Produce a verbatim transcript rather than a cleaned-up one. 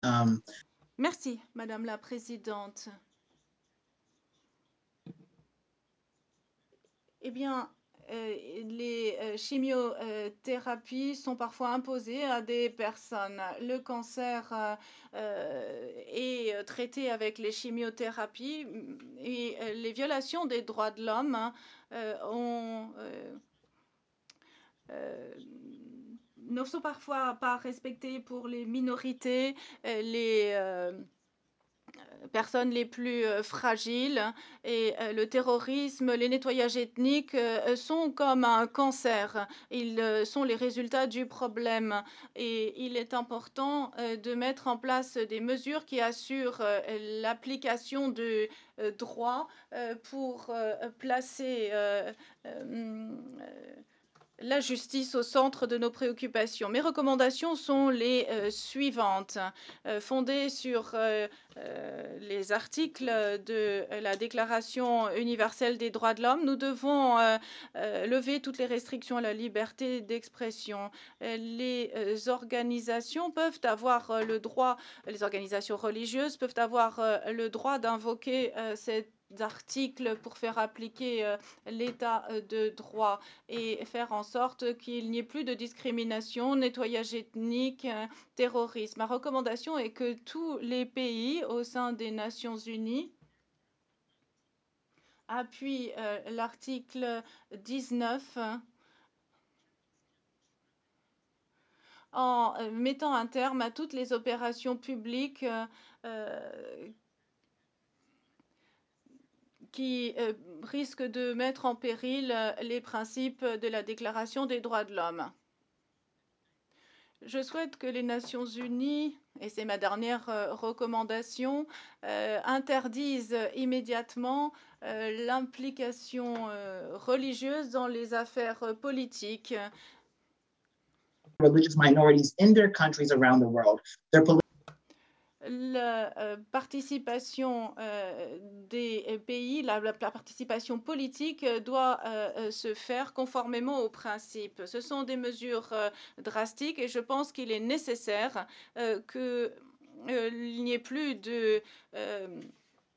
Um, Merci, Madame la Présidente. Eh bien, euh, les euh, chimiothérapies sont parfois imposées à des personnes. Le cancer euh, euh, est euh, traité avec les chimiothérapies mm, et euh, les violations des droits de l'homme hein, euh, ont, euh, euh, ne sont parfois pas respectées pour les minorités, euh, les euh, personnes les plus euh, fragiles et euh, le terrorisme, les nettoyages ethniques euh, sont comme un cancer. Ils euh, sont les résultats du problème et il est important euh, de mettre en place des mesures qui assurent euh, l'application de euh, droits euh, pour euh, placer euh, euh, la justice au centre de nos préoccupations. Mes recommandations sont les euh, suivantes. Euh, fondées sur euh, euh, les articles de la Déclaration universelle des droits de l'homme, nous devons euh, euh, lever toutes les restrictions à la liberté d'expression. Euh, les euh, organisations peuvent avoir euh, le droit, les organisations religieuses peuvent avoir euh, le droit d'invoquer euh, cette articles pour faire appliquer euh, l'état euh, de droit et faire en sorte qu'il n'y ait plus de discrimination, nettoyage ethnique, euh, terrorisme. Ma recommandation est que tous les pays au sein des Nations Unies appuient euh, l'article dix-neuf en euh, mettant un terme à toutes les opérations publiques euh, euh, qui euh, risquent de mettre en péril euh, les principes de la Déclaration des droits de l'homme. Je souhaite que les Nations Unies, et c'est ma dernière euh, recommandation, euh, interdisent immédiatement euh, l'implication euh, religieuse dans les affaires euh, politiques. religious minorities in their countries around the world. Their La euh, participation euh, des pays, la, la, la participation politique euh, doit euh, euh, se faire conformément aux principes. Ce sont des mesures euh, drastiques et je pense qu'il est nécessaire euh, que euh, il n'y ait plus de euh,